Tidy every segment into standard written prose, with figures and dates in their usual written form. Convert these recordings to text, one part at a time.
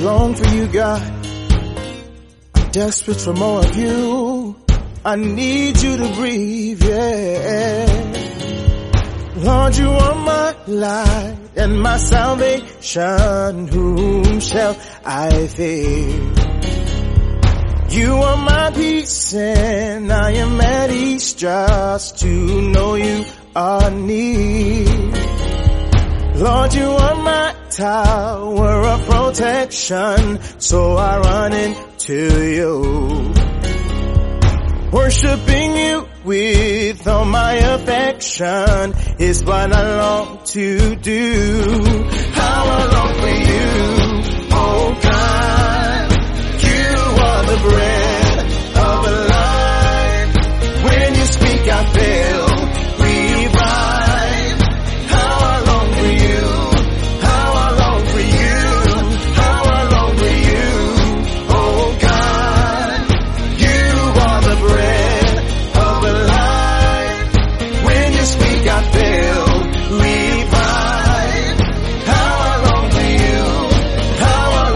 long for you, God. I'm desperate for more of you. I need you to breathe, yeah. Lord, you are my light and my salvation. Whom shall I fear? You are my peace and I am at ease just to know you are near. Lord, you are my tower of protection, so I run into you. Worshiping you with all my affection is what I long to do. How I long for you, oh God. You are the bread of life. When you speak, I feel revived. How I long for you, how I long for you, how I long for you, oh God. You are the bread of life. When you speak, I feel revived. How I long for you, how I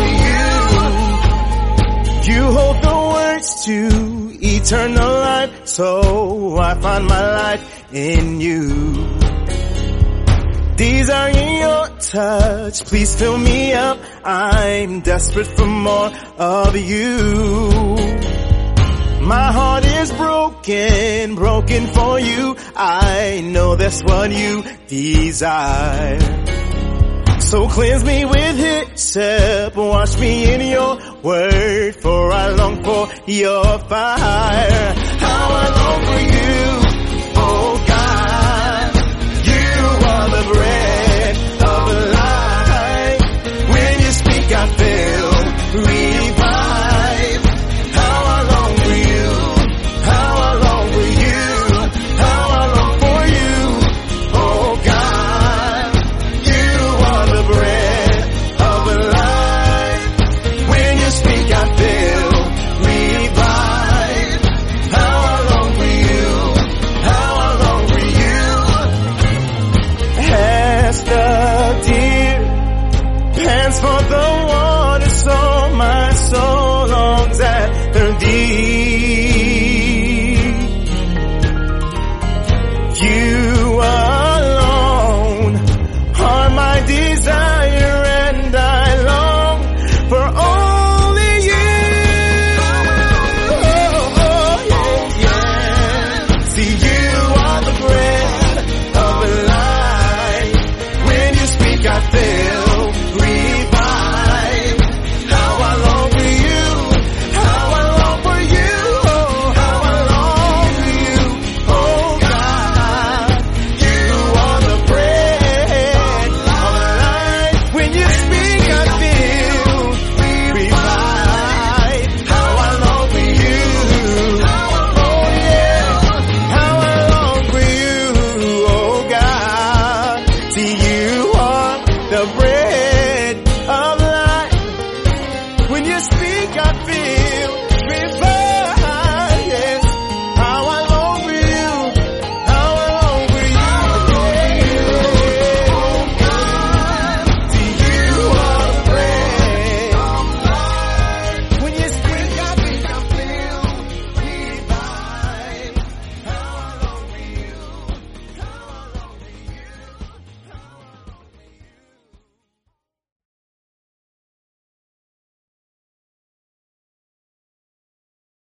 long for you. You hold the words to eternal life, so I find my life in you. These are in your touch, please fill me up. I'm desperate for more of you. My heart is broken, broken for you. I know that's what you desire. So cleanse me with hyssop, wash me in your word, for I long for your fire. How I long for you.